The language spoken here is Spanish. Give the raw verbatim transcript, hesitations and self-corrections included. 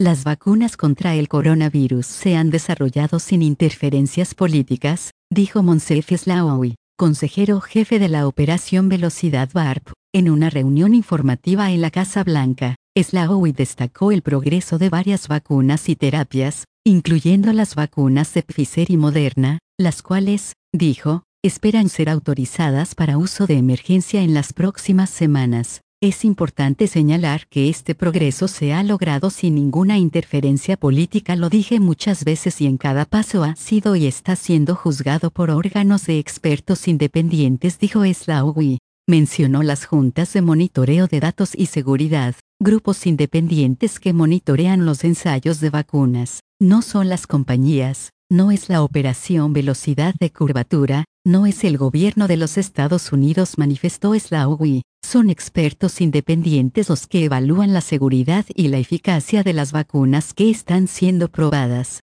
Las vacunas contra el coronavirus se han desarrollado sin interferencias políticas, dijo Moncef Slaoui, consejero jefe de la Operación Velocidad Warp, en una reunión informativa en la Casa Blanca. Slaoui destacó el progreso de varias vacunas y terapias, incluyendo las vacunas de Pfizer y Moderna, las cuales, dijo, esperan ser autorizadas para uso de emergencia en las próximas semanas. Es importante señalar que este progreso se ha logrado sin ninguna interferencia política. Lo dije muchas veces y en cada paso ha sido y está siendo juzgado por órganos de expertos independientes, dijo Slaoui. Mencionó las juntas de monitoreo de datos y seguridad, grupos independientes que monitorean los ensayos de vacunas. No son las compañías, no es la Operación Velocidad de Curvatura, no es el gobierno de los Estados Unidos, manifestó Slaoui. Son expertos independientes los que evalúan la seguridad y la eficacia de las vacunas que están siendo probadas.